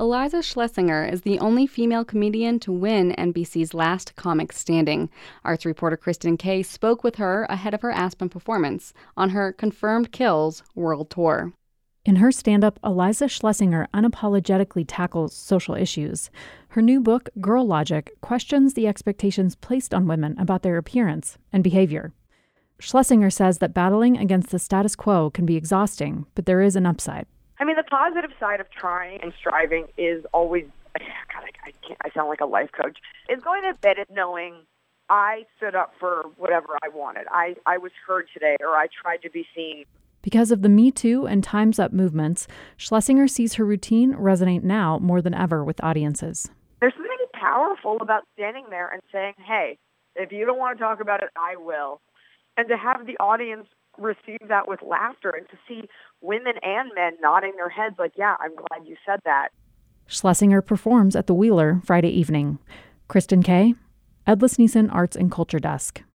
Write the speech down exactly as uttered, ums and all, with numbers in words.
Iliza Shlesinger is the only female comedian to win N B C's Last Comic Standing. Arts reporter Kristen Kay spoke with her ahead of her Aspen performance on her Confirmed Kills World Tour. In her stand-up, Iliza Shlesinger unapologetically tackles social issues. Her new book, Girl Logic, questions the expectations placed on women about their appearance and behavior. Schlesinger says that battling against the status quo can be exhausting, but there is an upside. I mean, the positive side of trying and striving is always, God, I, I, can't, I sound like a life coach, is going to bed at knowing I stood up for whatever I wanted. I, I was heard today, or I tried to be seen. Because of the Me Too and Time's Up movements, Schlesinger sees her routine resonate now more than ever with audiences. There's something powerful about standing there and saying, hey, if you don't want to talk about it, I will. And to have the audience receive that with laughter and to see women and men nodding their heads like, yeah, I'm glad you said that. Schlesinger performs at the Wheeler Friday evening. Kristen Kay, Ed Lesniesen Arts and Culture Desk.